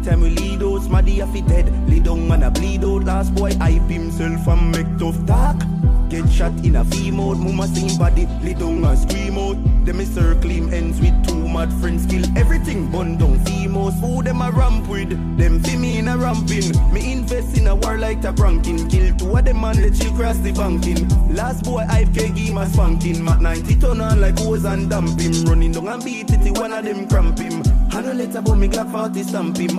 Anytime we lead out, smaddy a fit head. Lay down and a bleed out. Last boy hype himself and make tough talk. Get shot in a fee mode, mama same body, lay down and scream out. Them a circle him ends with two mad friends, kill everything, bun down females. Who them a ramp with, them see me in a ramping. Me invest in a war like a pranking. Kill two of them and let you cross the banking. Last boy hype can give my spanking. Mac 90 ton on like hose and dump him. Running down and beat it, one of them cramp him. 100 letter but me Glock 40 stamp him.